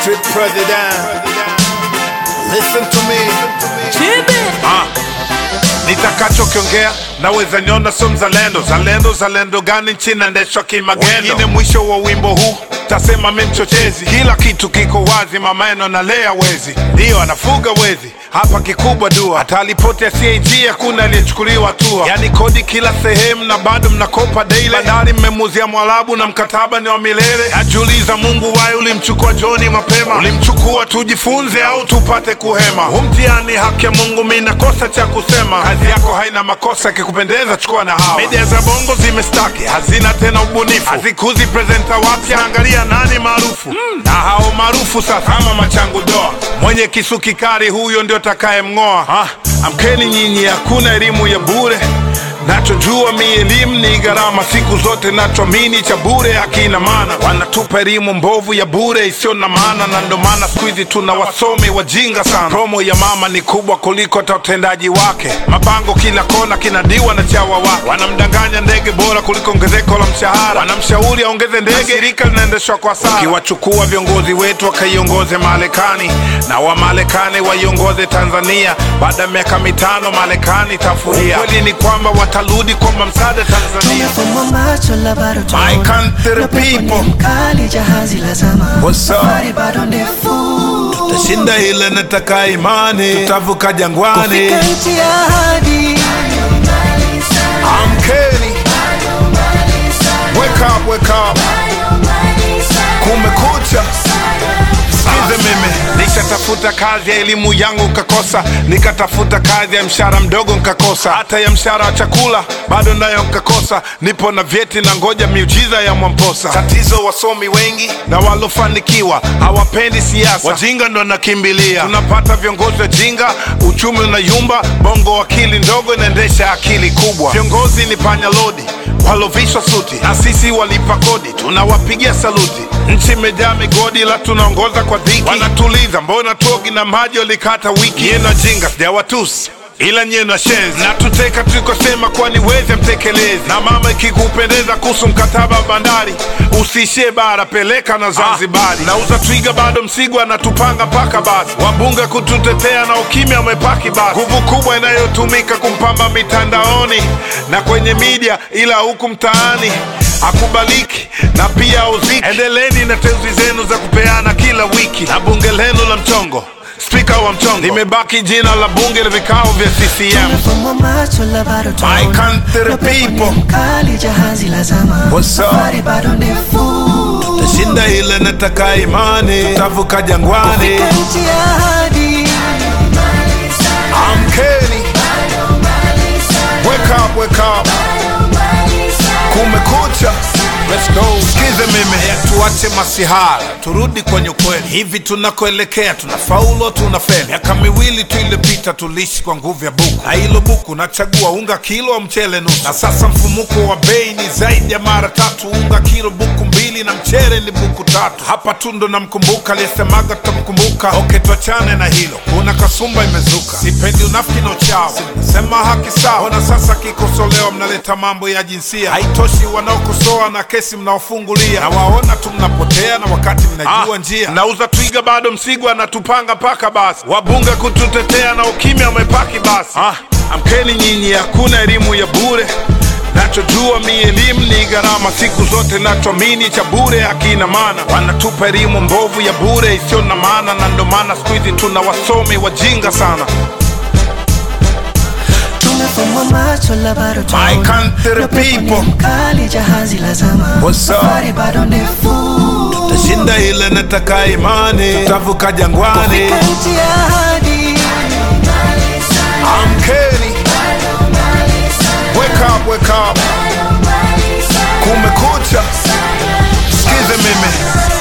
Street president, listen to me. Nitakacho kiongea naweza niona so mzalendo. Zalendo gani nchini naendeshwa kimagendo. Wengine mwisho wa wimbo huu tasema mimi mchochezi. Kila kitu kiko wazi, mamaeno na lea wezi. Ndio anafuga wezi, hapa kikubwa dua. Atalipoti ya CAG hakuna aliyechukuliwa hatua. Yani kodi kila sehemu na bado mnakopa daily. Bandari mmemuzia Mwarabu na mkataba ni wa milele. Najiuliza Mungu wai ulimchukua John mapema. Ulimchukua tujifunze au tupate kuhema. Umtiani haki ya Mungu mimi nakosa cha kusema. Kazi yako haina makosa, kikupendeza chukua na hawa. Media za bongo zimestaki, hazina tena ubunifu. Hazikuzi presenter wapya, angalia nani maarufu. Na hao maarufu sasa ama machangu doa. Mwenye kisu kikari huyo ndio takaye mngoa. Amkeni nyinyi, hakuna elimu ya bure. Nachojua mi elimu ni gharama. Siku zote nachoamini cha bure hakina maana. Wanatupa elimu mbovu ya bure isio na maana. Na ndo maana siku hizi tuna wasomi wajinga sana. Promo ya mama ni kubwa kuliko hata utendaji wake. Mabango kila kona kinadiwa na chawa wake. Wanamdanganya ndege bora kuliko ongezeko la mshahara. Wanamshauri aongeze ndege, shirika linaendeshwa kwa sara. Ukiwachukua viongozi wetu wakaiongoze Marekani, na wa Marekani waiongoze Tanzania, baada ya miaka 5 Marekani tafuria. Kweli ni kwamba watarudi kwa msaada Tanzania. My country people, what's up? Tutashinda ile nataka imani. Tutavuka jangwani. Amkeni, wake up, kumekucha. Sikize mimi, nikatafuta kazi ya elimu yangu nkakosa. Nikatafuta kazi ya mshahara mdogo nkakosa. Hata ya mshahara wa chakula bado nayo nkakosa. Nipo na vyeti na ngoja miujiza ya Mwamposa. Tatizo wasomi wengi na walofanikiwa hawapendi siasa, wajinga ndo nakimbilia. Tunapata viongozi wajinga, uchumi unayumba. Bongo akili ndogo inaendesha akili kubwa. Viongozi ni panya lodi walovishwa suti, na sisi walipa kodi tunawapigia saluti. Nchi imejaa migodi la tunaongoza kwa dhiki. Wanatuliza mbona togi na maji walikata wiki. Nyie na jinga sijawatusi, ila nyie na shenzi. Na tuteka tulikosema kwani weze mtekelezi. Na mama ikikupendeza kuhusu mkataba wa bandari, usishie bara peleka na Zanzibari. Nauza twiga bado Msigwa anatupanga mpaka basi. Wabunge kututetea na ukimya umepaki basi. Nguvu kubwa inayotumika kumpamba mitandaoni na kwenye media, ila huku mtaani akubaliki na pia uziki. Endeleni na teuzi zenu za kupeana kila wiki. Na bunge lenu la mchongo, Speaker wa mchongo, limebaki jina la bunge la vikao vya CCM. My country people, what's up? Tutashinda ile nataka imani. Tutavuka jangwani. Amkeni, wake up, kumekucha. Let's go. Sikize mimi, tuache masihara, turudi kwenye ukweli. Hivi tunakoelekea tunafaulu tunafeli. Miaka 2 tu ilipita tulishi kwa nguvu ya buku. Na hilo buku nachagua unga kilo au mchele nusu. Na sasa mfumuko wa bei ni zaidi ya mara 3. Unga kilo buku 2 na mchele ni buku 3. Hapa tu ndo namkumbuka aliyesemaga tutamkumbuka. Okay, tuachane na hilo, kuna kasumba imezuka. Sipendi unafiki na uchao, sema haki sawa. Ona sasa kikosolewa mnaleta mambo ya jinsia. Haitoshi wanaokosoa na kesi mnaofungulia. Na waona tu mnapotea na wakati mnajua njia. Nauza twiga bado Msigwa anatupanga mpaka basi. Wabunge kututetea na ukimya umepaki basi. Amkeni nyinyi, hakuna elimu ya bure. Nachojua mi elimu ni gharama. Siku zote nachoamini cha bure hakina maana. Wanatupa elimu mbovu ya bure isio na maana. Na ndo maana siku hizi tuna wasomi wajinga sana. My country people, what's up? Tutashinda ile nataka imani. Tutavuka jangwani. Amkeni, wake up, kumekucha. Sikize mimi.